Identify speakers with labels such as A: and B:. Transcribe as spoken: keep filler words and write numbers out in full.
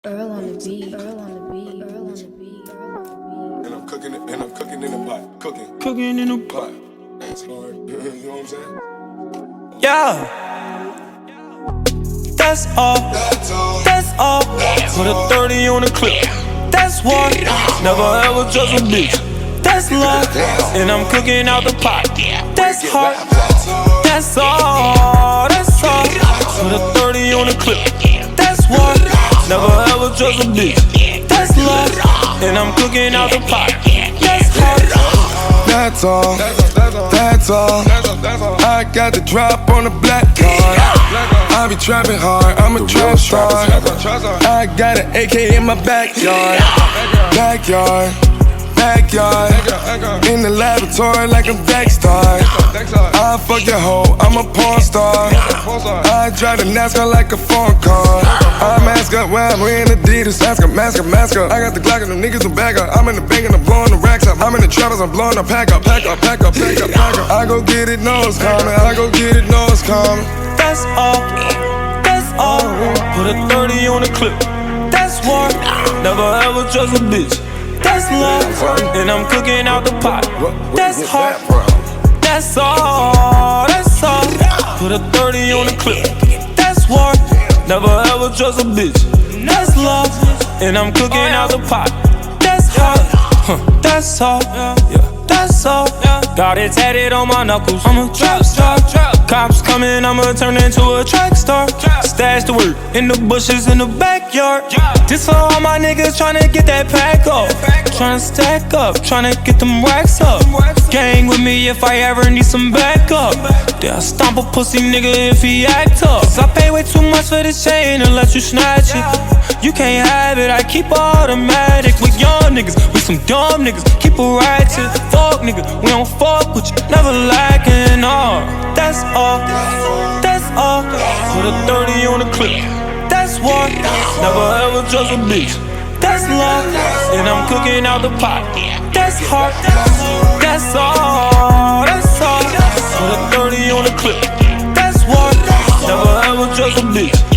A: Earl on the beat, Earl on the beat, Earl on the beat, Earl on the beat.
B: And I'm cooking it, and I'm cooking in the pot. Cooking.
C: Cooking in a pot.
B: That's hard. You know what I'm saying?
C: Yeah. That's all.
B: That's all.
C: That's all.
B: That's
C: Put a
B: all.
C: thirty on the clip. That's what. Never ever trust a bitch. That's love. And I'm cooking out the pot. That's hard. That's all. That's all. Put a thirty on the clip. That's what. Never ever trust a bitch. That's love. And I'm cooking out the pot. That's hard.
D: That's all, that's all, I got the drop on the black card. I be trapping hard, I'm a trap star. I got an A K in my backyard. Backyard, backyard. In the laboratory like I'm Dexter. I fuck your hoe, I'm a porn star. I drive the NASCAR like a phone car. I mask up when I'm in Adidas. Mask up, mask up, mask up. I got the Glock and them niggas who back up. I'm in the bank and I'm blowing the racks up. I'm in the trappers, I'm blowing the pack up, pack up, pack up, pack up, pack up. I go get it, know it's coming. I go get it, know it's coming.
C: That's all, that's all. Put a thirty on the clip. That's war. Never ever trust a bitch. That's love. And I'm cooking out the pot. That's hard. That's all, that's all. Put a thirty on the clip. That's war. Never ever trust a bitch. That's love. And I'm cooking out the pot. That's hard. Huh. That's all. Yeah. That's all. Got it tatted on my knuckles. I'm a trap star. Cops coming, I'ma turn into a track star. Stash the work in the bushes in the backyard. This for all my niggas tryna get that pack up. Tryna stack up, tryna get them racks up. Gang with me if I ever need some backup. Yeah, I stomp a pussy nigga if he act up. Cause I pay way too much for this chain and let you snatch it. You can't have it, I keep automatic. With young niggas, we some dumb niggas. Keep it ratchet, fuck nigga. We don't fuck with you, never lacking. Oh, that's all, that's all. Put a thirty on the clip. That's what. Never ever trust a bitch. That's love. And I'm cooking out the pot. That's hard. That's all, that's all. Put a thirty on the clip. That's what. Never ever trust a bitch.